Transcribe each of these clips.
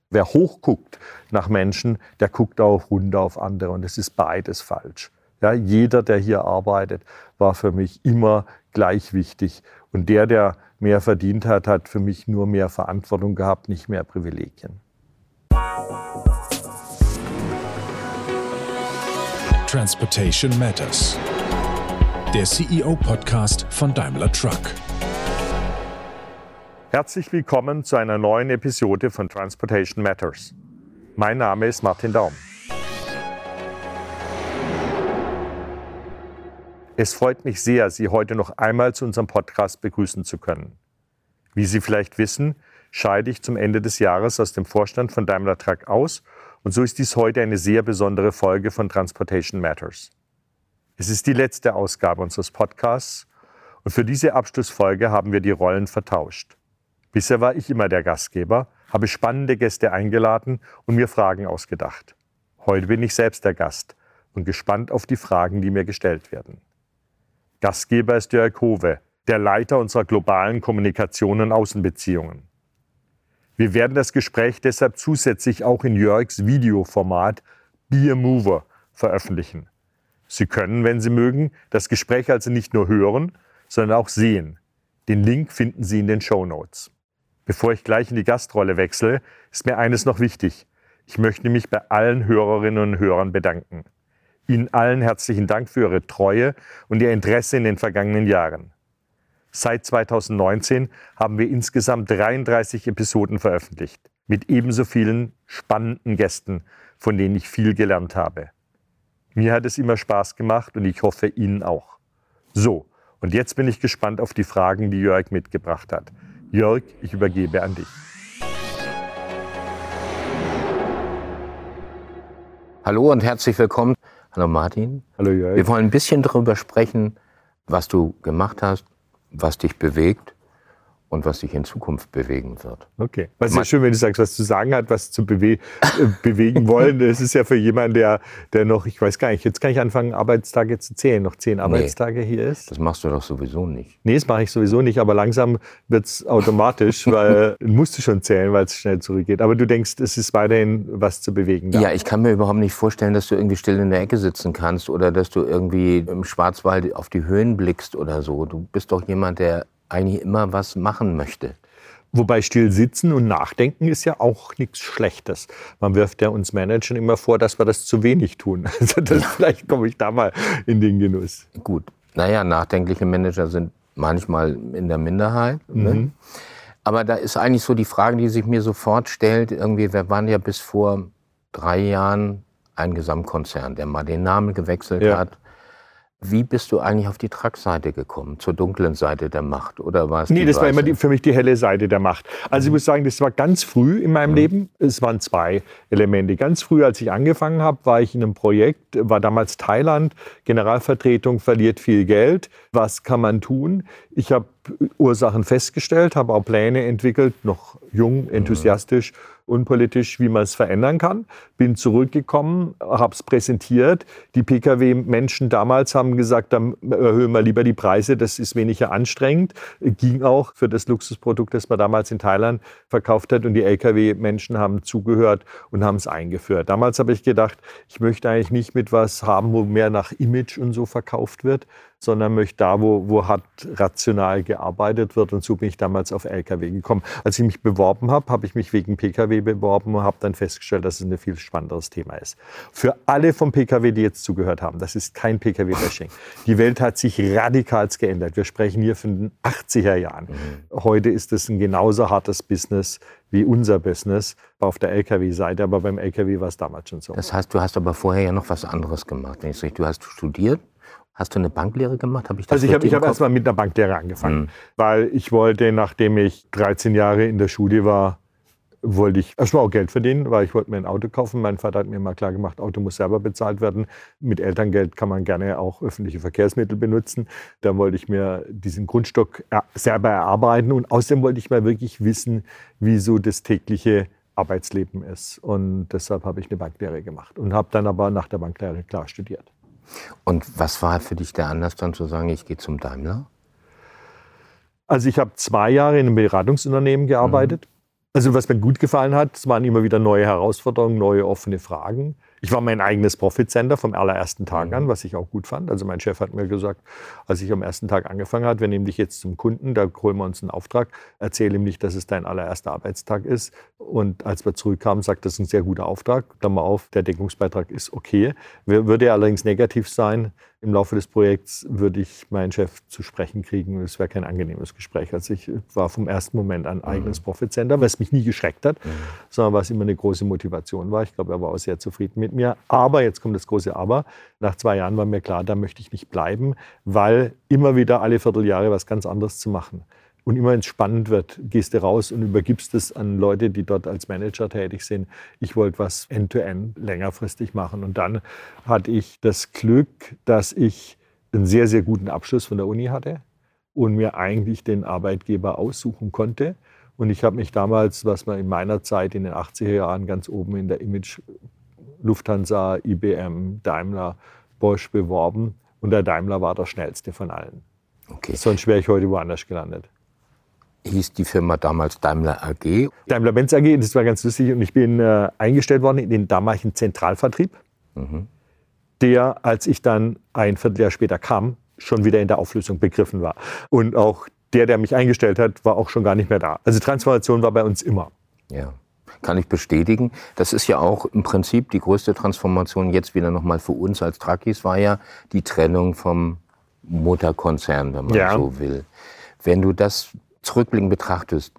Wer hochguckt nach Menschen, der guckt auch runter auf andere und das ist beides falsch. Ja, jeder, der hier arbeitet, war für mich immer gleich wichtig. Und der mehr verdient hat, hat für mich nur mehr Verantwortung gehabt, nicht mehr Privilegien. Transportation Matters. Der CEO-Podcast von Daimler Truck. Herzlich willkommen zu einer neuen Episode von Transportation Matters. Mein Name ist Martin Daum. Es freut mich sehr, Sie heute noch einmal zu unserem Podcast begrüßen zu können. Wie Sie vielleicht wissen, scheide ich zum Ende des Jahres aus dem Vorstand von Daimler Truck aus und so ist dies heute eine sehr besondere Folge von Transportation Matters. Es ist die letzte Ausgabe unseres Podcasts und für diese Abschlussfolge haben wir die Rollen vertauscht. Bisher war ich immer der Gastgeber, habe spannende Gäste eingeladen und mir Fragen ausgedacht. Heute bin ich selbst der Gast und gespannt auf die Fragen, die mir gestellt werden. Gastgeber ist Jörg Howe, der Leiter unserer globalen Kommunikation und Außenbeziehungen. Wir werden das Gespräch deshalb zusätzlich auch in Jörgs Videoformat Be a Mover veröffentlichen. Sie können, wenn Sie mögen, das Gespräch also nicht nur hören, sondern auch sehen. Den Link finden Sie in den Shownotes. Bevor ich gleich in die Gastrolle wechsle, ist mir eines noch wichtig. Ich möchte mich bei allen Hörerinnen und Hörern bedanken. Ihnen allen herzlichen Dank für Ihre Treue und Ihr Interesse in den vergangenen Jahren. Seit 2019 haben wir insgesamt 33 Episoden veröffentlicht, mit ebenso vielen spannenden Gästen, von denen ich viel gelernt habe. Mir hat es immer Spaß gemacht und ich hoffe, Ihnen auch. So, und jetzt bin ich gespannt auf die Fragen, die Jörg mitgebracht hat. Jörg, ich übergebe an dich. Hallo und herzlich willkommen. Hallo Martin. Hallo Jörg. Wir wollen ein bisschen darüber sprechen, was du gemacht hast, was dich bewegt und was dich in Zukunft bewegen wird. Okay. Was ist ja schön, wenn du sagst, was zu sagen hat, was zu bewegen wollen. Das ist ja für jemanden, der noch, ich weiß gar nicht, jetzt kann ich anfangen, Arbeitstage zu zählen, noch 10 Arbeitstage hier ist. Das machst du doch sowieso nicht. Nee, das mache ich sowieso nicht, aber langsam wird es automatisch, weil musst du schon zählen, weil es schnell zurückgeht. Aber du denkst, es ist weiterhin was zu bewegen da. Ja, ich kann mir überhaupt nicht vorstellen, dass du irgendwie still in der Ecke sitzen kannst oder dass du irgendwie im Schwarzwald auf die Höhen blickst oder so. Du bist doch jemand, der eigentlich immer was machen möchte. Wobei still sitzen und nachdenken ist ja auch nichts Schlechtes. Man wirft ja uns Managern immer vor, dass wir das zu wenig tun. Also vielleicht komme ich da mal in den Genuss. Gut, naja, nachdenkliche Manager sind manchmal in der Minderheit. Ne? Aber da ist eigentlich so die Frage, die sich mir sofort stellt, irgendwie, wir waren ja bis vor 3 Jahren ein Gesamtkonzern, der mal den Namen gewechselt hat. Wie bist du eigentlich auf die Truck-Seite gekommen, zur dunklen Seite der Macht? Oder war es Nee, das war immer für mich die helle Seite der Macht. Also ich muss sagen, das war ganz früh in meinem Leben. Es waren 2 Elemente. Ganz früh, als ich angefangen habe, war ich in einem Projekt, war damals Thailand, Generalvertretung verliert viel Geld. Was kann man tun? Ich habe Ursachen festgestellt, habe auch Pläne entwickelt, noch jung, enthusiastisch, unpolitisch, wie man es verändern kann. Bin zurückgekommen, habe es präsentiert. Die Pkw-Menschen damals haben gesagt, dann erhöhen wir lieber die Preise, das ist weniger anstrengend. Ging auch für das Luxusprodukt, das man damals in Thailand verkauft hat. Und die Lkw-Menschen haben zugehört und haben es eingeführt. Damals habe ich gedacht, ich möchte eigentlich nicht mit was haben, wo mehr nach Image und so verkauft wird, sondern möchte da, wo rational gearbeitet wird. Und so bin ich damals auf Lkw gekommen. Als ich mich beworben habe, habe ich mich wegen Pkw beworben und habe dann festgestellt, dass es ein viel spannenderes Thema ist. Für alle vom Pkw, die jetzt zugehört haben, das ist kein Pkw-Bashing. Die Welt hat sich radikal geändert. Wir sprechen hier von den 80er Jahren. Heute ist es ein genauso hartes Business wie unser Business auf der Lkw-Seite, aber beim Lkw war es damals schon so. Das heißt, du hast aber vorher ja noch was anderes gemacht. Du hast studiert. Hast du eine Banklehre gemacht? Ich habe erst mal mit einer Banklehre angefangen, weil ich wollte, nachdem ich 13 Jahre in der Schule war, wollte ich erstmal auch Geld verdienen, weil ich wollte mir ein Auto kaufen. Mein Vater hat mir mal klar gemacht, Auto muss selber bezahlt werden. Mit Elterngeld kann man gerne auch öffentliche Verkehrsmittel benutzen. Da wollte ich mir diesen Grundstock selber erarbeiten und außerdem wollte ich mal wirklich wissen, wie so das tägliche Arbeitsleben ist. Und deshalb habe ich eine Banklehre gemacht und habe dann aber nach der Banklehre klar studiert. Und was war für dich der Anlass, dann zu sagen, ich gehe zum Daimler? Also ich habe 2 Jahre in einem Beratungsunternehmen gearbeitet. Also was mir gut gefallen hat, es waren immer wieder neue Herausforderungen, neue offene Fragen. Ich war mein eigenes Profit-Center vom allerersten Tag an, was ich auch gut fand. Also mein Chef hat mir gesagt, als ich am ersten Tag angefangen habe, wir nehmen dich jetzt zum Kunden, da holen wir uns einen Auftrag, erzähl ihm nicht, dass es dein allererster Arbeitstag ist. Und als wir zurückkamen, sagt, das ist ein sehr guter Auftrag, Klammer auf, der Deckungsbeitrag ist okay. Würde er allerdings negativ sein, im Laufe des Projekts würde ich meinen Chef zu sprechen kriegen. Es wäre kein angenehmes Gespräch. Also ich war vom ersten Moment an eigenes Profit-Center, was mich nie geschreckt hat, sondern was immer eine große Motivation war. Ich glaube, er war auch sehr zufrieden mit mir. Aber, jetzt kommt das große Aber, nach 2 Jahren war mir klar, da möchte ich nicht bleiben, weil immer wieder alle Vierteljahre was ganz anderes zu machen. Und immer wenn es spannend wird, gehst du raus und übergibst es an Leute, die dort als Manager tätig sind. Ich wollte was end-to-end längerfristig machen. Und dann hatte ich das Glück, dass ich einen sehr, sehr guten Abschluss von der Uni hatte und mir eigentlich den Arbeitgeber aussuchen konnte. Und ich habe mich damals, was man in meiner Zeit in den 80er Jahren ganz oben in der Image Lufthansa, IBM, Daimler, Bosch beworben. Und der Daimler war der schnellste von allen. Okay. Sonst wäre ich heute woanders gelandet. Hieß die Firma damals Daimler AG? Daimler-Benz AG, das war ganz lustig. Und ich bin eingestellt worden in den damaligen Zentralvertrieb, der, als ich dann ein Vierteljahr später kam, schon wieder in der Auflösung begriffen war. Und auch der mich eingestellt hat, war auch schon gar nicht mehr da. Also Transformation war bei uns immer. Ja, kann ich bestätigen. Das ist ja auch im Prinzip die größte Transformation jetzt wieder nochmal für uns als Truckies, war ja die Trennung vom Mutterkonzern, wenn man so will. Wenn du das zurückblickend betrachtest,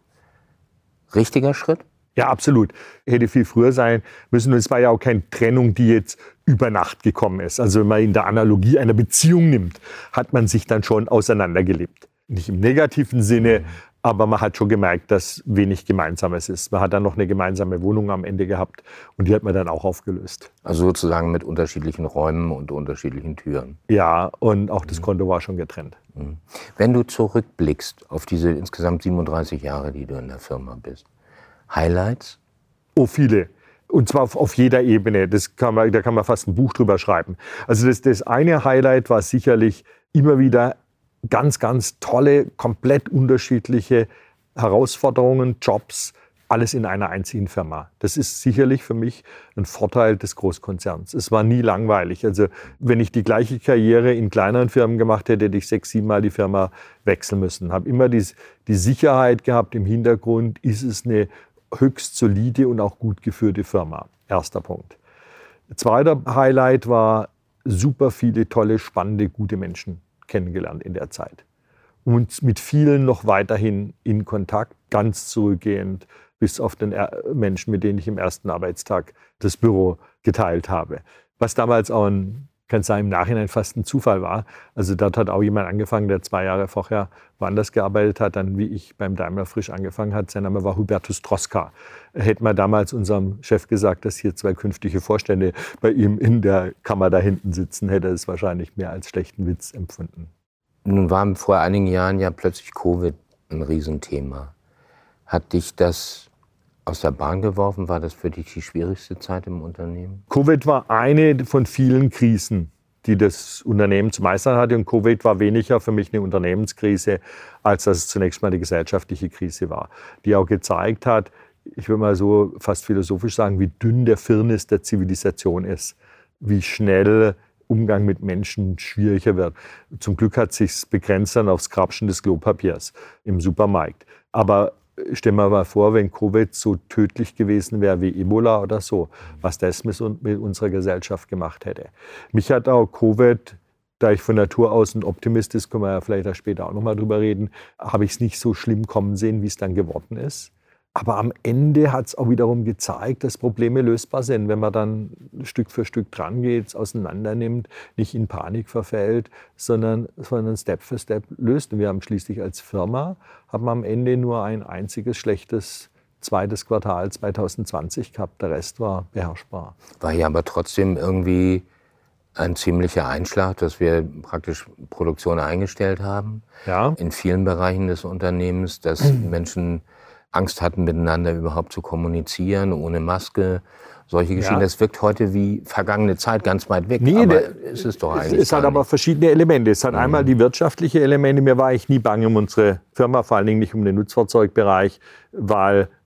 richtiger Schritt? Ja, absolut. Hätte viel früher sein müssen. Und es war ja auch keine Trennung, die jetzt über Nacht gekommen ist. Also wenn man in der Analogie einer Beziehung nimmt, hat man sich dann schon auseinandergelebt. Nicht im negativen Sinne, aber man hat schon gemerkt, dass wenig Gemeinsames ist. Man hat dann noch eine gemeinsame Wohnung am Ende gehabt und die hat man dann auch aufgelöst. Also sozusagen mit unterschiedlichen Räumen und unterschiedlichen Türen. Ja, und auch das Konto war schon getrennt. Wenn du zurückblickst auf diese insgesamt 37 Jahre, die du in der Firma bist, Highlights? Oh, viele. Und zwar auf jeder Ebene. Da kann man fast ein Buch drüber schreiben. Also das eine Highlight war sicherlich immer wieder ganz, ganz tolle, komplett unterschiedliche Herausforderungen, Jobs, alles in einer einzigen Firma. Das ist sicherlich für mich ein Vorteil des Großkonzerns. Es war nie langweilig. Also wenn ich die gleiche Karriere in kleineren Firmen gemacht hätte, hätte ich 6-7 Mal die Firma wechseln müssen. Habe immer die Sicherheit gehabt im Hintergrund, ist es eine höchst solide und auch gut geführte Firma. Erster Punkt. Zweiter Highlight war super viele tolle, spannende, gute Menschen kennengelernt in der Zeit. Und mit vielen noch weiterhin in Kontakt, ganz zurückgehend bis auf den Menschen, mit denen ich im ersten Arbeitstag das Büro geteilt habe. Was damals auch kann sein, im Nachhinein fast ein Zufall war. Also dort hat auch jemand angefangen, der 2 Jahre vorher woanders gearbeitet hat, dann wie ich beim Daimler frisch angefangen hat. Sein Name war Hubertus Troska. Hätte man damals unserem Chef gesagt, dass hier 2 künftige Vorstände bei ihm in der Kammer da hinten sitzen, hätte er es wahrscheinlich mehr als schlechten Witz empfunden. Nun war vor einigen Jahren ja plötzlich Covid ein Riesenthema. Hat dich das aus der Bahn geworfen? War das für dich die schwierigste Zeit im Unternehmen? Covid war eine von vielen Krisen, die das Unternehmen zu meistern hatte. Und Covid war weniger für mich eine Unternehmenskrise, als dass es zunächst mal die gesellschaftliche Krise war, die auch gezeigt hat, ich würde mal so fast philosophisch sagen, wie dünn der Firnis der Zivilisation ist, wie schnell Umgang mit Menschen schwieriger wird. Zum Glück hat es sich begrenzt dann aufs Grapschen des Klopapiers im Supermarkt. Aber stell mir mal vor, wenn Covid so tödlich gewesen wäre wie Ebola oder so, was das mit unserer Gesellschaft gemacht hätte. Mich hat auch Covid, da ich von Natur aus ein Optimist ist, können wir ja vielleicht später auch noch mal drüber reden, habe ich es nicht so schlimm kommen sehen, wie es dann geworden ist. Aber am Ende hat es auch wiederum gezeigt, dass Probleme lösbar sind, wenn man dann Stück für Stück dran geht, es auseinander nimmt, nicht in Panik verfällt, sondern Step für Step löst. Und wir haben schließlich als Firma, haben am Ende nur ein einziges schlechtes 2. Quartal 2020 gehabt. Der Rest war beherrschbar. War ja aber trotzdem irgendwie ein ziemlicher Einschlag, dass wir praktisch Produktion eingestellt haben. Ja. In vielen Bereichen des Unternehmens, dass Menschen Angst hatten, miteinander überhaupt zu kommunizieren, ohne Maske, solche Geschichten. Ja. Das wirkt heute wie vergangene Zeit, ganz weit weg. Nee, aber es ist doch eigentlich es hat aber verschiedene Elemente. Es hat einmal die wirtschaftliche Elemente. Mir war ich nie bange um unsere Firma, vor allen Dingen nicht um den Nutzfahrzeugbereich, weil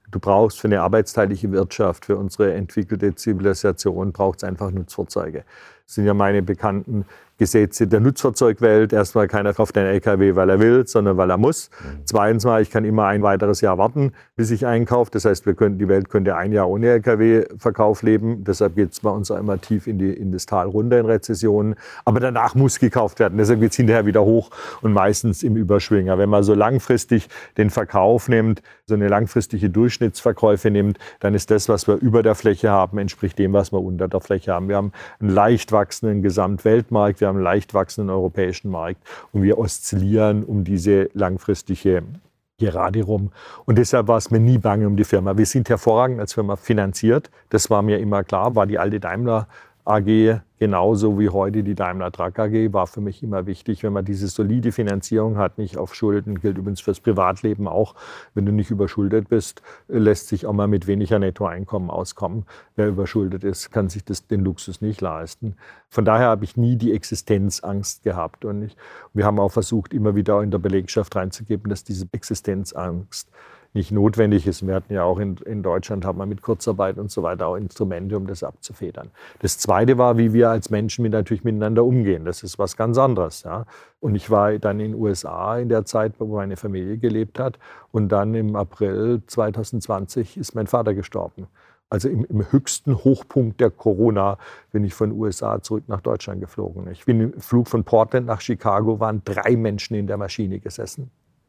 Du brauchst für eine arbeitsteilige Wirtschaft, für unsere entwickelte Zivilisation, braucht es einfach Nutzfahrzeuge. Das sind ja meine bekannten Gesetze der Nutzfahrzeugwelt. Erstmal, keiner kauft einen LKW, weil er will, sondern weil er muss. Zweitens mal, ich kann immer ein weiteres Jahr warten, bis ich einkaufe. Das heißt, die Welt könnte ein Jahr ohne LKW-Verkauf leben. Deshalb geht es bei uns auch immer tief in das Tal runter in Rezessionen. Aber danach muss gekauft werden. Deshalb geht es hinterher wieder hoch und meistens im Überschwinger. Wenn man so langfristig den Verkauf nimmt, so eine langfristige Durchschnittsverkäufe nimmt, dann ist das, was wir über der Fläche haben, entspricht dem, was wir unter der Fläche haben. Wir haben einen leicht wachsenden Gesamtweltmarkt, wir haben einen leicht wachsenden europäischen Markt und wir oszillieren um diese langfristige Gerade rum. Und deshalb war es mir nie bange um die Firma. Wir sind hervorragend als Firma finanziert, das war mir immer klar, war die alte Daimler AG genauso wie heute die Daimler Truck AG, war für mich immer wichtig, wenn man diese solide Finanzierung hat, nicht auf Schulden, gilt übrigens fürs Privatleben auch. Wenn du nicht überschuldet bist, lässt sich auch mal mit weniger Nettoeinkommen auskommen. Wer überschuldet ist, kann sich den Luxus nicht leisten. Von daher habe ich nie die Existenzangst gehabt. Und wir haben auch versucht, immer wieder in der Belegschaft reinzugeben, dass diese Existenzangst nicht notwendig ist. Wir hatten ja auch in Deutschland, haben wir mit Kurzarbeit und so weiter auch Instrumente, um das abzufedern. Das Zweite war, wie wir als Menschen natürlich miteinander umgehen. Das ist was ganz anderes. Ja. Und ich war dann in den USA in der Zeit, wo meine Familie gelebt hat. Und dann im April 2020 ist mein Vater gestorben. Also im höchsten Hochpunkt der Corona bin ich von den USA zurück nach Deutschland geflogen. Ich bin im Flug von Portland nach Chicago, waren 3 Menschen in der Maschine gesessen.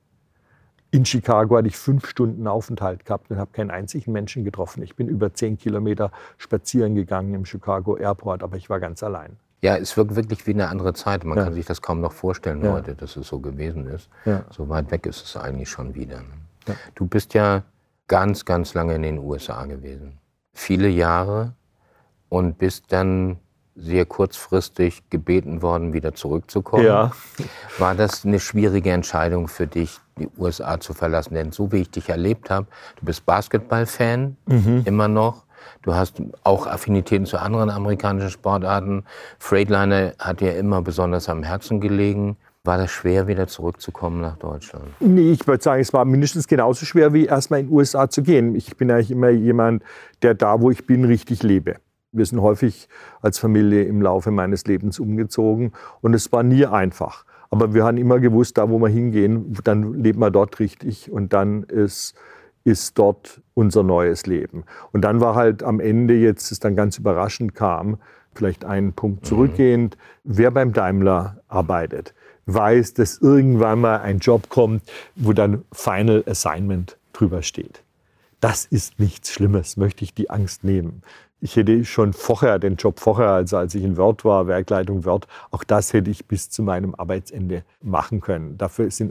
In Chicago hatte ich 5 Stunden Aufenthalt gehabt und habe keinen einzigen Menschen getroffen. Ich bin über 10 Kilometer spazieren gegangen im Chicago Airport, aber ich war ganz allein. Ja, es wirkt wirklich wie eine andere Zeit. Man kann sich das kaum noch vorstellen heute, dass es so gewesen ist. Ja. So weit weg ist es eigentlich schon wieder. Ja. Du bist ja ganz, ganz lange in den USA gewesen. Viele Jahre und bist dann sehr kurzfristig gebeten worden, wieder zurückzukommen. Ja. War das eine schwierige Entscheidung für dich, die USA zu verlassen? Denn so wie ich dich erlebt habe, du bist Basketball-Fan, immer noch. Du hast auch Affinitäten zu anderen amerikanischen Sportarten. Freightliner hat dir immer besonders am Herzen gelegen. War das schwer, wieder zurückzukommen nach Deutschland? Nee, ich würde sagen, es war mindestens genauso schwer, wie erstmal in die USA zu gehen. Ich bin eigentlich immer jemand, der da, wo ich bin, richtig lebe. Wir sind häufig als Familie im Laufe meines Lebens umgezogen und es war nie einfach. Aber wir haben immer gewusst, da wo wir hingehen, dann leben wir dort richtig und dann ist dort unser neues Leben. Und dann war halt am Ende, jetzt es dann ganz überraschend kam, vielleicht einen Punkt zurückgehend, wer beim Daimler arbeitet, weiß, dass irgendwann mal ein Job kommt, wo dann Final Assignment drüber steht. Das ist nichts Schlimmes, möchte ich die Angst nehmen. Ich hätte schon den Job vorher, also als ich in Wörth war, Werkleitung Wörth, auch das hätte ich bis zu meinem Arbeitsende machen können. Dafür sind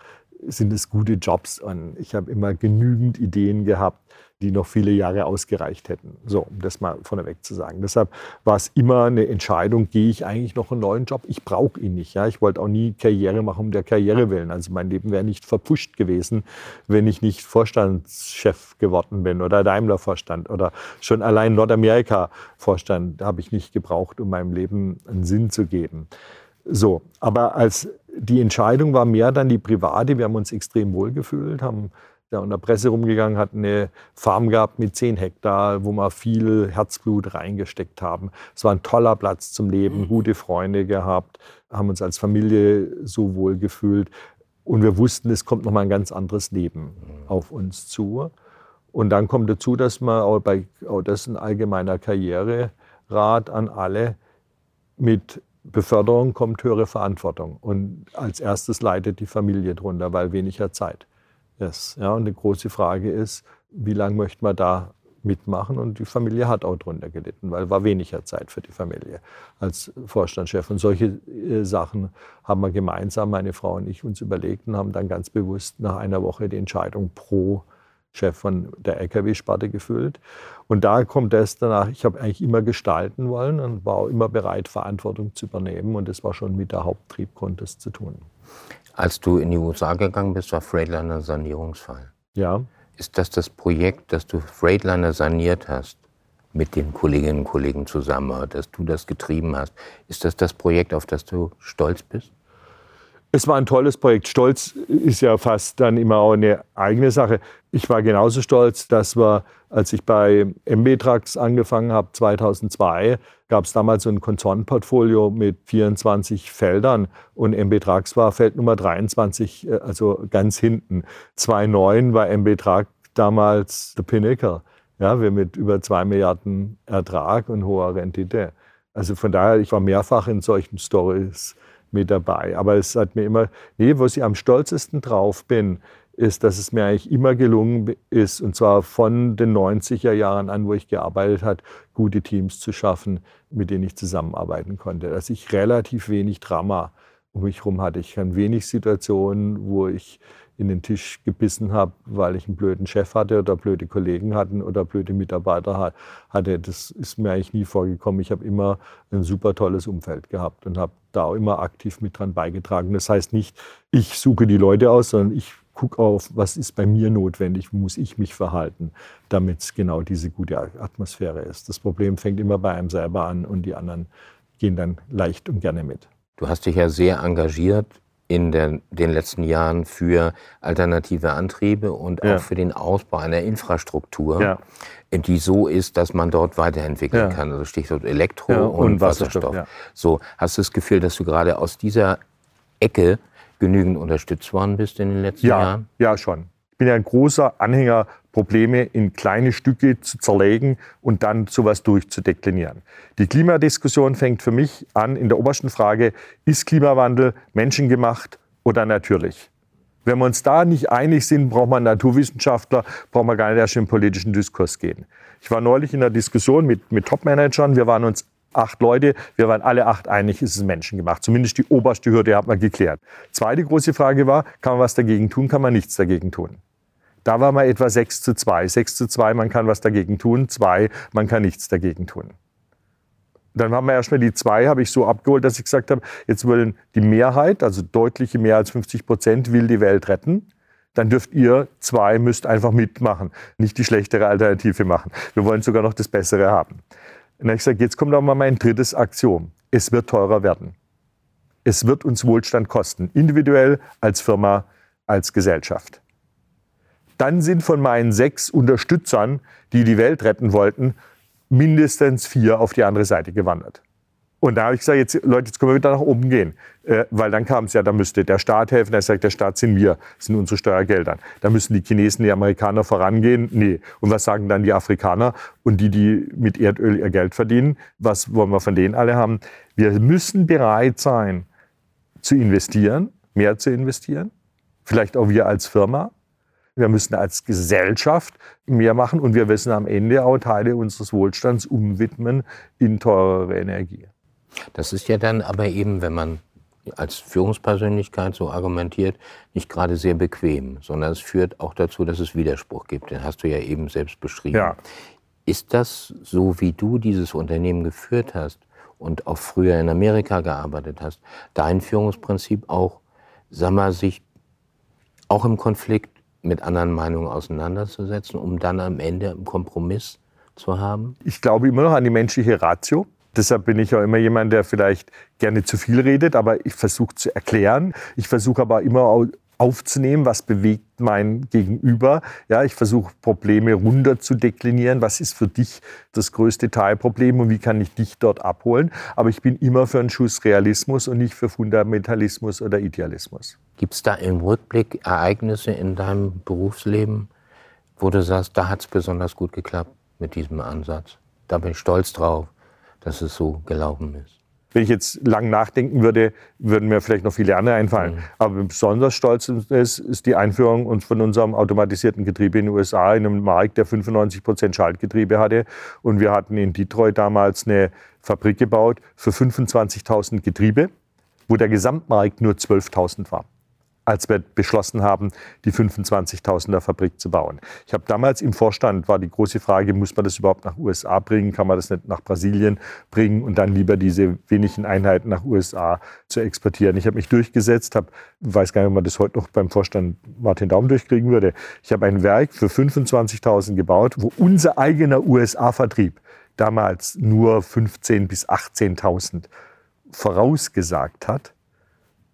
es gute Jobs und ich habe immer genügend Ideen gehabt, die noch viele Jahre ausgereicht hätten. So, um das mal vorneweg zu sagen. Deshalb war es immer eine Entscheidung, gehe ich eigentlich noch einen neuen Job? Ich brauche ihn nicht. Ja? Ich wollte auch nie Karriere machen um der Karriere willen. Also mein Leben wäre nicht verpfuscht gewesen, wenn ich nicht Vorstandschef geworden bin oder Daimler-Vorstand oder schon allein Nordamerika-Vorstand habe ich nicht gebraucht, um meinem Leben einen Sinn zu geben. So, aber als die Entscheidung war mehr dann die private. Wir haben uns extrem wohl gefühlt, haben in der Presse rumgegangen, hatten eine Farm gehabt mit 10 Hektar, wo wir viel Herzblut reingesteckt haben. Es war ein toller Platz zum Leben, gute Freunde gehabt, haben uns als Familie so wohl gefühlt. Und wir wussten, es kommt nochmal ein ganz anderes Leben auf uns zu. Und dann kommt dazu, dass man auch das ist ein allgemeiner Karriererat an alle, mit Beförderung kommt höhere Verantwortung. Und als erstes leidet die Familie drunter, weil weniger Zeit ist. Ja, und die große Frage ist, wie lange möchte man da mitmachen? Und die Familie hat auch drunter gelitten, weil war weniger Zeit für die Familie als Vorstandschef. Und solche Sachen haben wir gemeinsam, meine Frau und ich, uns überlegt und haben dann ganz bewusst nach einer Woche die Entscheidung pro Chef von der LKW-Sparte gefüllt. Und da kommt das danach, ich habe eigentlich immer gestalten wollen und war auch immer bereit, Verantwortung zu übernehmen. Und das war schon mit der Haupttriebgrund, das zu tun. Als du in die USA gegangen bist, war Freightliner ein Sanierungsfall. Ja. Ist das Projekt, dass du Freightliner saniert hast, mit den Kolleginnen und Kollegen zusammen, dass du das getrieben hast? Ist das Projekt, auf das du stolz bist? Es war ein tolles Projekt. Stolz ist ja fast dann immer auch eine eigene Sache. Ich war genauso stolz, dass wir, als ich bei MB Trucks angefangen habe, 2002, gab es damals so ein Konzernportfolio mit 24 Feldern und MB Trucks war Feld Nummer 23, also ganz hinten. 2009 war MB Truck damals the Pinnacle, ja, wir mit über 2 Milliarden Ertrag und hoher Rendite. Also von daher, ich war mehrfach in solchen Stories mit dabei. Aber es hat mir immer, wo ich am stolzesten drauf bin, ist, dass es mir eigentlich immer gelungen ist, und zwar von den 90er Jahren an, wo ich gearbeitet habe, gute Teams zu schaffen, mit denen ich zusammenarbeiten konnte. Dass ich relativ wenig Drama um mich herum hatte. Ich hatte wenig Situationen, wo ich in den Tisch gebissen habe, weil ich einen blöden Chef hatte oder blöde Kollegen hatten oder blöde Mitarbeiter hatte. Das ist mir eigentlich nie vorgekommen. Ich habe immer ein super tolles Umfeld gehabt und habe da auch immer aktiv mit dran beigetragen. Das heißt nicht, ich suche die Leute aus, sondern ich gucke auf, was ist bei mir notwendig, wie muss ich mich verhalten, damit es genau diese gute Atmosphäre ist. Das Problem fängt immer bei einem selber an und die anderen gehen dann leicht und gerne mit. Du hast dich ja sehr engagiert in den letzten Jahren für alternative Antriebe und auch für den Ausbau einer Infrastruktur, die so ist, dass man dort weiterentwickeln kann. Also Stichwort Elektro und Wasserstoff. So, hast du das Gefühl, dass du gerade aus dieser Ecke genügend unterstützt worden bist in den letzten Jahren? Ja, schon. Ich bin ja ein großer Anhänger, Probleme in kleine Stücke zu zerlegen und dann sowas durchzudeklinieren. Die Klimadiskussion fängt für mich an in der obersten Frage, ist Klimawandel menschengemacht oder natürlich? Wenn wir uns da nicht einig sind, braucht man Naturwissenschaftler, braucht man gar nicht erst in den politischen Diskurs gehen. Ich war neulich in einer Diskussion mit Top-Managern, wir waren uns 8 Leute, wir waren alle 8 einig, ist es menschengemacht. Zumindest die oberste Hürde hat man geklärt. Zweite große Frage war, kann man was dagegen tun, kann man nichts dagegen tun? Da war mal etwa 6:2. 6:2, man kann was dagegen tun, 2, man kann nichts dagegen tun. Dann haben wir erstmal die 2, habe ich so abgeholt, dass ich gesagt habe, jetzt wollen die Mehrheit, also deutliche mehr als 50%, will die Welt retten. Dann dürft ihr 2, müsst einfach mitmachen, nicht die schlechtere Alternative machen. Wir wollen sogar noch das Bessere haben. Und dann habe ich gesagt, jetzt kommt auch mal mein drittes Axiom. Es wird teurer werden. Es wird uns Wohlstand kosten, individuell, als Firma, als Gesellschaft. Dann sind von meinen 6 Unterstützern, die die Welt retten wollten, mindestens 4 auf die andere Seite gewandert. Und da habe ich gesagt, jetzt, Leute, jetzt können wir wieder nach oben gehen. Weil dann kam es ja, da müsste der Staat helfen. Er sagt, der Staat sind wir, das sind unsere Steuergelder. Da müssen die Chinesen, die Amerikaner vorangehen. Nee. Und was sagen dann die Afrikaner und die mit Erdöl ihr Geld verdienen? Was wollen wir von denen alle haben? Wir müssen bereit sein, zu investieren, mehr zu investieren. Vielleicht auch wir als Firma. Wir müssen als Gesellschaft mehr machen und wir müssen am Ende auch Teile unseres Wohlstands umwidmen in teurere Energie. Das ist ja dann aber eben, wenn man als Führungspersönlichkeit so argumentiert, nicht gerade sehr bequem, sondern es führt auch dazu, dass es Widerspruch gibt. Den hast du ja eben selbst beschrieben. Ja. Ist das so, wie du dieses Unternehmen geführt hast und auch früher in Amerika gearbeitet hast, dein Führungsprinzip auch, sag mal, sich auch im Konflikt mit anderen Meinungen auseinanderzusetzen, um dann am Ende einen Kompromiss zu haben? Ich glaube immer noch an die menschliche Ratio. Deshalb bin ich ja immer jemand, der vielleicht gerne zu viel redet, aber ich versuche zu erklären. Ich versuche aber immer aufzunehmen, was bewegt mein Gegenüber. Ja, ich versuche Probleme runter zu deklinieren. Was ist für dich das größte Teilproblem und wie kann ich dich dort abholen? Aber ich bin immer für einen Schuss Realismus und nicht für Fundamentalismus oder Idealismus. Gibt es da im Rückblick Ereignisse in deinem Berufsleben, wo du sagst, da hat es besonders gut geklappt mit diesem Ansatz? Da bin ich stolz drauf, dass es so gelaufen ist. Wenn ich jetzt lang nachdenken würde, würden mir vielleicht noch viele andere einfallen. Aber besonders stolz ist die Einführung von unserem automatisierten Getriebe in den USA in einem Markt, der 95% Schaltgetriebe hatte. Und wir hatten in Detroit damals eine Fabrik gebaut für 25.000 Getriebe, wo der Gesamtmarkt nur 12.000 war, als wir beschlossen haben, die 25.000er Fabrik zu bauen. Ich habe damals im Vorstand, war die große Frage, muss man das überhaupt nach USA bringen, kann man das nicht nach Brasilien bringen und dann lieber diese wenigen Einheiten nach USA zu exportieren. Ich habe mich durchgesetzt, weiß gar nicht, ob man das heute noch beim Vorstand Martin Daum durchkriegen würde. Ich habe ein Werk für 25.000 gebaut, wo unser eigener USA-Vertrieb damals nur 15.000 bis 18.000 vorausgesagt hat.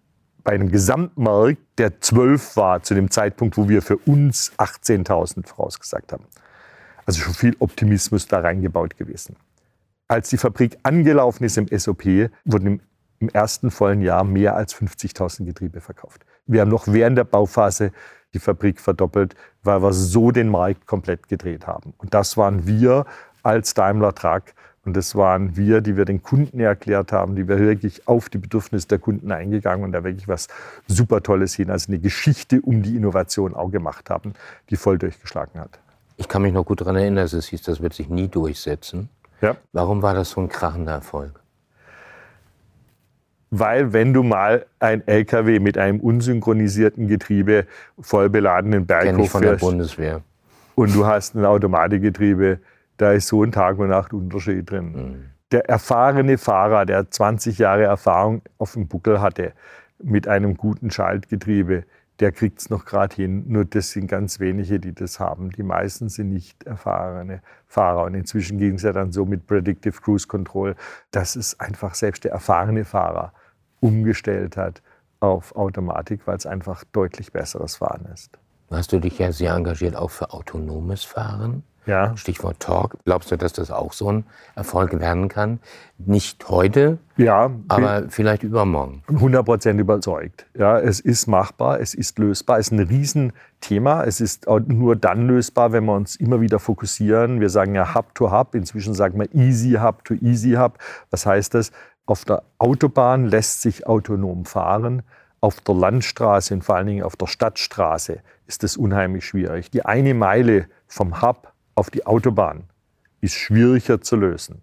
bei einem Gesamtmarkt, der 12 war zu dem Zeitpunkt, wo wir für uns 18.000 vorausgesagt haben. Also schon viel Optimismus da reingebaut gewesen. Als die Fabrik angelaufen ist im SOP, wurden im ersten vollen Jahr mehr als 50.000 Getriebe verkauft. Wir haben noch während der Bauphase die Fabrik verdoppelt, weil wir so den Markt komplett gedreht haben. Und das waren wir als Daimler Truck. Und das waren wir, die wir den Kunden erklärt haben, die wir wirklich auf die Bedürfnisse der Kunden eingegangen und da wirklich was super Tolles hin, also eine Geschichte um die Innovation auch gemacht haben, die voll durchgeschlagen hat. Ich kann mich noch gut daran erinnern, dass es hieß, das wird sich nie durchsetzen. Ja. Warum war das so ein krachender Erfolg? Weil wenn du mal ein LKW mit einem unsynchronisierten Getriebe voll beladenen Berghof von der fährst Bundeswehr. Und du hast ein Automatikgetriebe, da ist so ein Tag und Nacht Unterschied drin. Mhm. Der erfahrene Fahrer, der 20 Jahre Erfahrung auf dem Buckel hatte, mit einem guten Schaltgetriebe, der kriegt es noch gerade hin. Nur das sind ganz wenige, die das haben. Die meisten sind nicht erfahrene Fahrer. Und inzwischen ging es ja dann so mit Predictive Cruise Control, dass es einfach selbst der erfahrene Fahrer umgestellt hat auf Automatik, weil es einfach deutlich besseres Fahren ist. Hast du dich ja sehr engagiert auch für autonomes Fahren? Ja. Stichwort Torque. Glaubst du, dass das auch so ein Erfolg werden kann? Nicht heute, ja, aber vielleicht übermorgen. 100% überzeugt. Ja, es ist machbar, es ist lösbar, es ist ein Riesenthema. Es ist auch nur dann lösbar, wenn wir uns immer wieder fokussieren. Wir sagen ja Hub to Hub, inzwischen sagen wir Easy Hub to Easy Hub. Was heißt das? Auf der Autobahn lässt sich autonom fahren. Auf der Landstraße und vor allen Dingen auf der Stadtstraße ist das unheimlich schwierig. Die eine Meile vom Hub auf die Autobahn ist schwieriger zu lösen,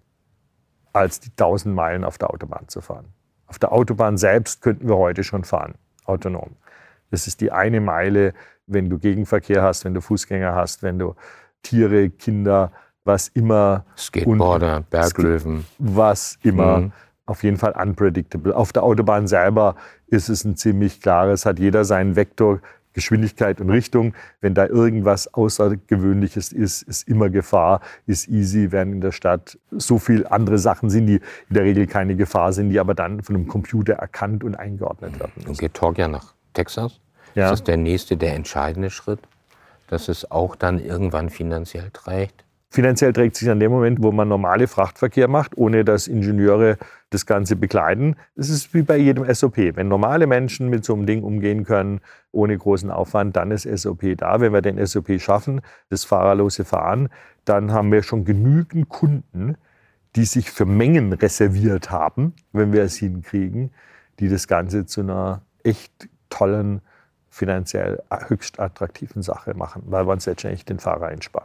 als die 1000 Meilen auf der Autobahn zu fahren. Auf der Autobahn selbst könnten wir heute schon fahren, autonom. Das ist die eine Meile, wenn du Gegenverkehr hast, wenn du Fußgänger hast, wenn du Tiere, Kinder, was immer. Skateboarder, Berglöwen. Was immer. Auf jeden Fall unpredictable. Auf der Autobahn selber ist es ein ziemlich klares, hat jeder seinen Vektor, Geschwindigkeit und Richtung. Wenn da irgendwas Außergewöhnliches ist immer Gefahr, ist easy, während in der Stadt so viele andere Sachen sind, die in der Regel keine Gefahr sind, die aber dann von einem Computer erkannt und eingeordnet werden. Und geht Torque ja nach Texas. Ja. Ist das der nächste, der entscheidende Schritt, dass es auch dann irgendwann finanziell trägt? Finanziell trägt sich an dem Moment, wo man normale Frachtverkehr macht, ohne dass Ingenieure das Ganze begleiten. Es ist wie bei jedem SOP. Wenn normale Menschen mit so einem Ding umgehen können, ohne großen Aufwand, dann ist SOP da. Wenn wir den SOP schaffen, das fahrerlose Fahren, dann haben wir schon genügend Kunden, die sich für Mengen reserviert haben, wenn wir es hinkriegen, die das Ganze zu einer echt tollen, finanziell höchst attraktiven Sache machen, weil wir uns letztendlich den Fahrer einsparen.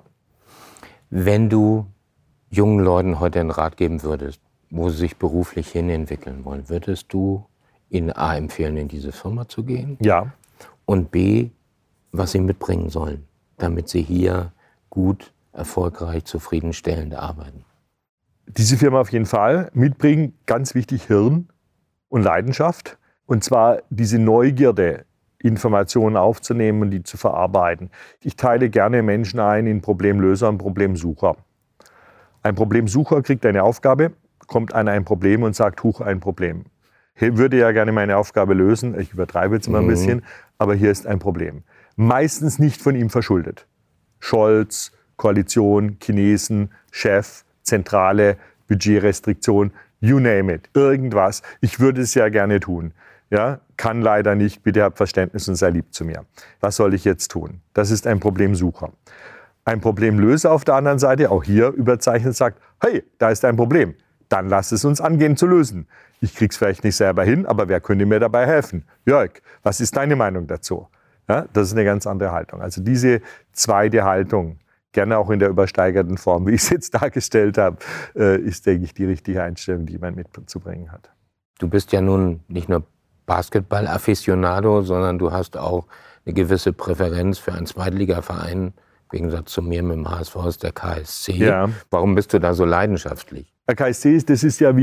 Wenn du jungen Leuten heute einen Rat geben würdest, wo sie sich beruflich hin entwickeln wollen, würdest du ihnen A empfehlen, in diese Firma zu gehen? Ja. Und B, was sie mitbringen sollen, damit sie hier gut, erfolgreich, zufriedenstellend arbeiten? Diese Firma auf jeden Fall mitbringen, ganz wichtig, Hirn und Leidenschaft. Und zwar diese Neugierde, Informationen aufzunehmen und die zu verarbeiten. Ich teile gerne Menschen ein in Problemlöser und Problemsucher. Ein Problemsucher kriegt eine Aufgabe, kommt an ein Problem und sagt, huch, ein Problem. Ich würde ja gerne meine Aufgabe lösen, ich übertreibe jetzt immer ein bisschen, aber hier ist ein Problem. Meistens nicht von ihm verschuldet. Scholz, Koalition, Chinesen, Chef, Zentrale, Budgetrestriktion, you name it, irgendwas. Ich würde es ja gerne tun. Ja, kann leider nicht, bitte habt Verständnis und sei lieb zu mir. Was soll ich jetzt tun? Das ist ein Problemsucher. Ein Problemlöser auf der anderen Seite, auch hier überzeichnet, sagt, hey, da ist ein Problem, dann lass es uns angehen zu lösen. Ich krieg's vielleicht nicht selber hin, aber wer könnte mir dabei helfen? Jörg, was ist deine Meinung dazu? Ja, das ist eine ganz andere Haltung. Also diese zweite Haltung, gerne auch in der übersteigerten Form, wie ich es jetzt dargestellt habe, ist, denke ich, die richtige Einstellung, die man mitzubringen hat. Du bist ja nun nicht nur Basketball-Afficionado, sondern du hast auch eine gewisse Präferenz für einen Zweitligaverein. Im Gegensatz zu mir mit dem HSV ist der KSC. Ja. Warum bist du da so leidenschaftlich? Der KSC, das ist ja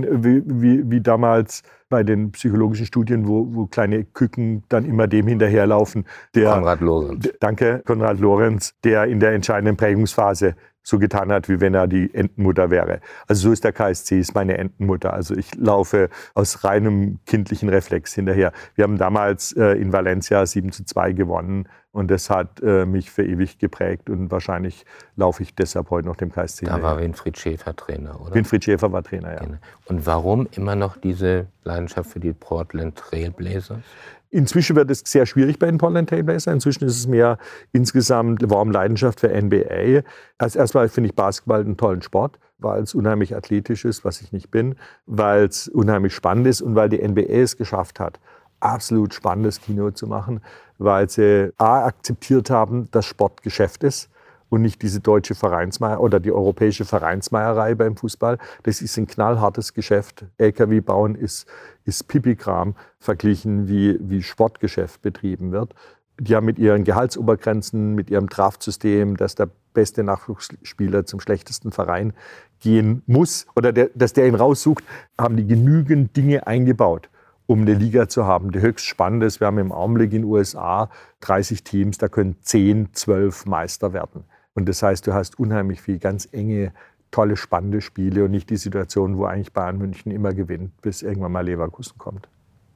wie damals bei den psychologischen Studien, wo kleine Küken dann immer dem hinterherlaufen. Konrad Lorenz. Danke, Konrad Lorenz, der in der entscheidenden Prägungsphase so getan hat, wie wenn er die Entenmutter wäre. Also so ist der KSC, ist meine Entenmutter. Also ich laufe aus reinem kindlichen Reflex hinterher. Wir haben damals in Valencia 7:2 gewonnen und das hat mich für ewig geprägt und wahrscheinlich laufe ich deshalb heute noch dem KSC hinterher. Da war Winfried Schäfer Trainer, oder? Winfried Schäfer war Trainer, ja. Und warum immer noch diese Leidenschaft für die Portland Trail Blazers? Inzwischen wird es sehr schwierig bei den Portland Trail Blazers. Inzwischen ist es mehr insgesamt warme Leidenschaft für NBA. Also erstmal finde ich Basketball einen tollen Sport, weil es unheimlich athletisch ist, was ich nicht bin, weil es unheimlich spannend ist und weil die NBA es geschafft hat, absolut spannendes Kino zu machen, weil sie akzeptiert haben, dass Sport Geschäft ist und nicht diese deutsche Vereinsmeier oder die europäische Vereinsmeierei beim Fußball. Das ist ein knallhartes Geschäft. LKW bauen ist Pipi-Kram verglichen, wie Sportgeschäft betrieben wird. Die haben mit ihren Gehaltsobergrenzen, mit ihrem Draftsystem, dass der beste Nachwuchsspieler zum schlechtesten Verein gehen muss oder dass der ihn raussucht, haben die genügend Dinge eingebaut, um eine Liga zu haben, die höchst spannend ist. Wir haben im Augenblick in den USA 30 Teams, da können 10, 12 Meister werden. Und das heißt, du hast unheimlich viel ganz enge, tolle, spannende Spiele und nicht die Situation, wo eigentlich Bayern München immer gewinnt, bis irgendwann mal Leverkusen kommt.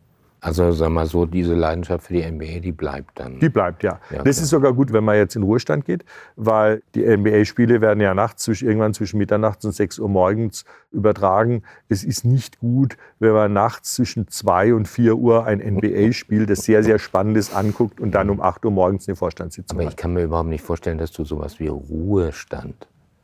Also sag mal so, diese Leidenschaft für die NBA, die bleibt dann? Die bleibt, ja. Das ist sogar gut, wenn man jetzt in Ruhestand geht, weil die NBA-Spiele werden ja nachts irgendwann zwischen Mitternacht und 6 Uhr morgens übertragen. Es ist nicht gut, wenn man nachts zwischen 2 und 4 Uhr ein NBA-Spiel, das sehr, sehr spannend ist, anguckt und dann um 8 Uhr morgens eine Vorstandssitzung hat. Aber ich kann mir überhaupt nicht vorstellen, dass du sowas wie Ruhestand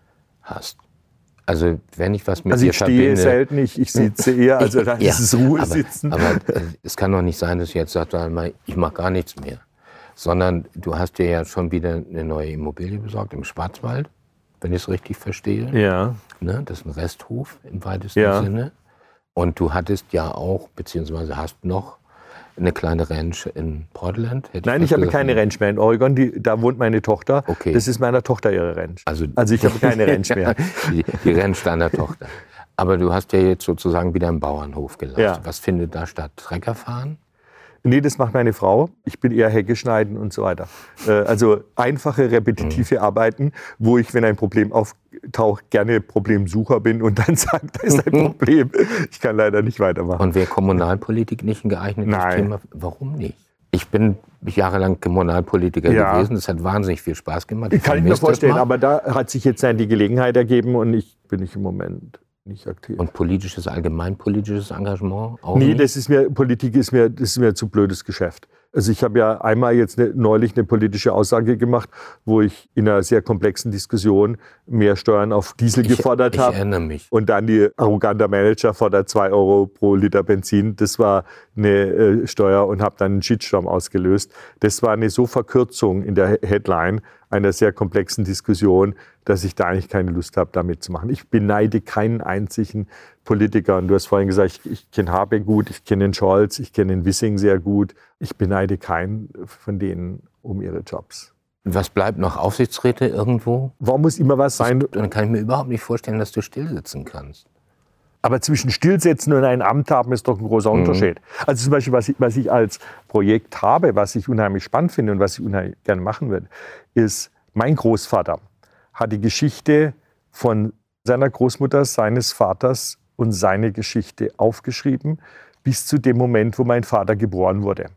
hast. Also wenn ich was mit dir verbinde... Also ich stehe selten, ich sitze eher, also da ist es Ruhesitzen. Aber es kann doch nicht sein, dass ich jetzt sage, ich mache gar nichts mehr. Sondern du hast dir ja schon wieder eine neue Immobilie besorgt im Schwarzwald, wenn ich es richtig verstehe. Ja. Ne, das ist ein Resthof im weitesten Sinne. Und du hattest ja auch, beziehungsweise hast noch, eine kleine Ranch in Portland? Nein, ich habe keine Ranch mehr in Oregon. Da wohnt meine Tochter. Okay. Das ist meiner Tochter ihre Ranch. Also ich habe keine Ranch mehr. Die Ranch deiner Tochter. Aber du hast ja jetzt sozusagen wieder einen Bauernhof gelassen. Ja. Was findet da statt? Treckerfahren? Nee, das macht meine Frau. Ich bin eher Hecke schneiden und so weiter. Also einfache, repetitive Arbeiten, wo ich, wenn ein Problem auftaucht, gerne Problemsucher bin und dann sage, da ist ein Problem. Ich kann leider nicht weitermachen. Und wäre Kommunalpolitik nicht ein geeignetes Thema? Warum nicht? Ich bin jahrelang Kommunalpolitiker gewesen. Das hat wahnsinnig viel Spaß gemacht. Kann ich mir vorstellen, aber da hat sich jetzt die Gelegenheit ergeben und ich bin nicht im Moment nicht aktiv. Und allgemeinpolitisches Engagement auch Nee, nicht? Politik ist mir zu blödes Geschäft. Also ich habe ja einmal jetzt neulich eine politische Aussage gemacht, wo ich in einer sehr komplexen Diskussion mehr Steuern auf Diesel gefordert habe. Ich erinnere mich. Und dann die arrogante Manager fordert 2 Euro pro Liter Benzin. Das war eine Steuer und habe dann einen Shitstorm ausgelöst. Das war eine so Verkürzung in der Headline einer sehr komplexen Diskussion, dass ich da eigentlich keine Lust habe, damit zu machen. Ich beneide keinen einzigen Politiker. Und du hast vorhin gesagt, ich kenne Habeck gut, ich kenne den Scholz, ich kenne den Wissing sehr gut. Ich beneide keinen von denen um ihre Jobs. Und was bleibt noch? Aufsichtsräte irgendwo? Warum muss immer was sein? Dann kann ich mir überhaupt nicht vorstellen, dass du stillsitzen kannst. Aber zwischen Stillsitzen und ein Amt haben ist doch ein großer Unterschied. Also zum Beispiel, was ich als Projekt habe, was ich unheimlich spannend finde und was ich unheimlich gerne machen würde, ist, mein Großvater hat die Geschichte von seiner Großmutter, seines Vaters und seine Geschichte aufgeschrieben, bis zu dem Moment, wo mein Vater geboren wurde.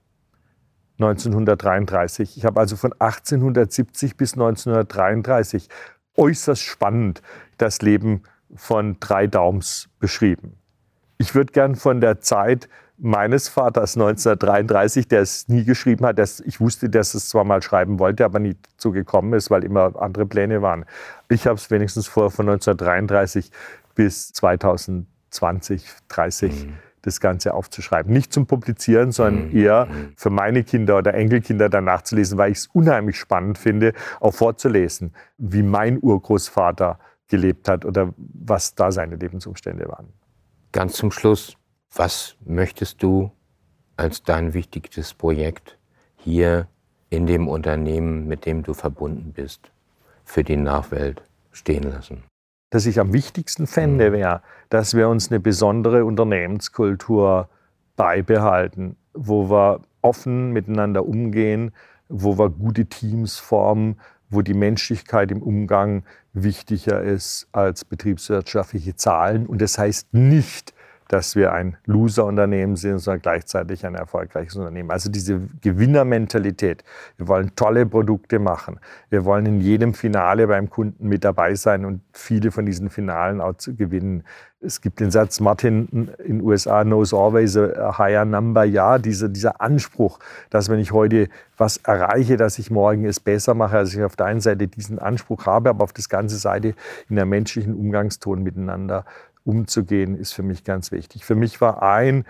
1933. Ich habe also von 1870 bis 1933 äußerst spannend das Leben von 3 Daums beschrieben. Ich würde gern von der Zeit meines Vaters 1933, der es nie geschrieben hat, ich wusste, dass es zwar mal schreiben wollte, aber nie dazu gekommen ist, weil immer andere Pläne waren. Ich habe es wenigstens vor, von 1933 bis 2020, 30 das Ganze aufzuschreiben. Nicht zum Publizieren, sondern eher für meine Kinder oder Enkelkinder danach zu lesen, weil ich es unheimlich spannend finde, auch vorzulesen, wie mein Urgroßvater gelebt hat oder was da seine Lebensumstände waren. Ganz zum Schluss, was möchtest du als dein wichtigstes Projekt hier in dem Unternehmen, mit dem du verbunden bist, für die Nachwelt stehen lassen? Dass ich am wichtigsten fände, wäre, dass wir uns eine besondere Unternehmenskultur beibehalten, wo wir offen miteinander umgehen, wo wir gute Teams formen, wo die Menschlichkeit im Umgang wichtiger ist als betriebswirtschaftliche Zahlen. Und das heißt nicht, dass wir ein Loser-Unternehmen sind, sondern gleichzeitig ein erfolgreiches Unternehmen. Also diese Gewinnermentalität. Wir wollen tolle Produkte machen. Wir wollen in jedem Finale beim Kunden mit dabei sein und viele von diesen Finalen auch zu gewinnen. Es gibt den Satz, Martin in den USA knows always a higher number. Ja, dieser Anspruch, dass wenn ich heute was erreiche, dass ich morgen es besser mache, als ich auf der einen Seite diesen Anspruch habe, aber auf der ganzen Seite in der menschlichen Umgangston miteinander umzugehen, ist für mich ganz wichtig. Für mich war ein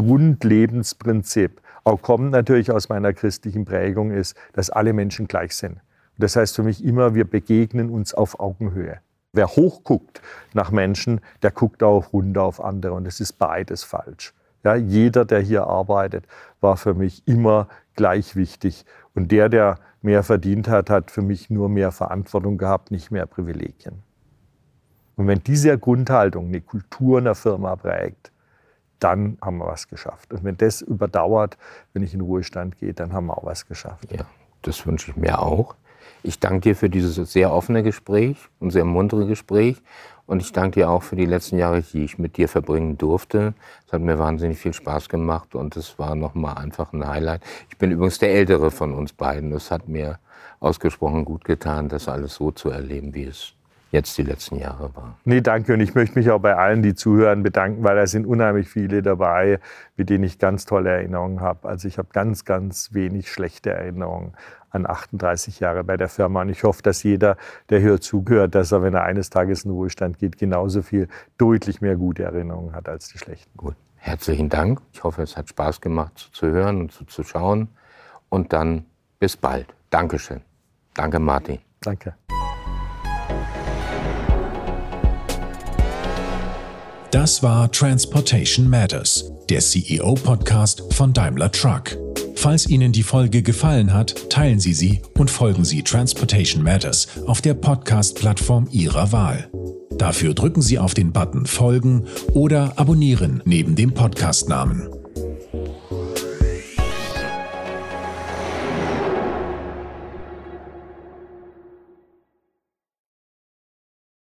Grundlebensprinzip, auch kommt natürlich aus meiner christlichen Prägung, ist, dass alle Menschen gleich sind. Und das heißt für mich immer, wir begegnen uns auf Augenhöhe. Wer hochguckt nach Menschen, der guckt auch runter auf andere. Und das ist beides falsch. Ja, jeder, der hier arbeitet, war für mich immer gleich wichtig. Und der mehr verdient hat, hat für mich nur mehr Verantwortung gehabt, nicht mehr Privilegien. Und wenn diese Grundhaltung eine Kultur in der Firma prägt, dann haben wir was geschafft. Und wenn das überdauert, wenn ich in den Ruhestand gehe, dann haben wir auch was geschafft. Ja, das wünsche ich mir auch. Ich danke dir für dieses sehr offene Gespräch und sehr muntere Gespräch. Und ich danke dir auch für die letzten Jahre, die ich mit dir verbringen durfte. Es hat mir wahnsinnig viel Spaß gemacht und es war nochmal einfach ein Highlight. Ich bin übrigens der Ältere von uns beiden. Es hat mir ausgesprochen gut getan, das alles so zu erleben, wie es jetzt die letzten Jahre war. Nee, danke. Und ich möchte mich auch bei allen, die zuhören, bedanken, weil da sind unheimlich viele dabei, mit denen ich ganz tolle Erinnerungen habe. Also ich habe ganz, ganz wenig schlechte Erinnerungen an 38 Jahre bei der Firma. Und ich hoffe, dass jeder, der hier zuhört, dass er, wenn er eines Tages in den Ruhestand geht, genauso viel, deutlich mehr gute Erinnerungen hat als die schlechten. Gut. Herzlichen Dank. Ich hoffe, es hat Spaß gemacht zu hören und zu schauen. Und dann bis bald. Dankeschön. Danke, Martin. Danke. Das war Transportation Matters, der CEO-Podcast von Daimler Truck. Falls Ihnen die Folge gefallen hat, teilen Sie sie und folgen Sie Transportation Matters auf der Podcast-Plattform Ihrer Wahl. Dafür drücken Sie auf den Button Folgen oder Abonnieren neben dem Podcastnamen.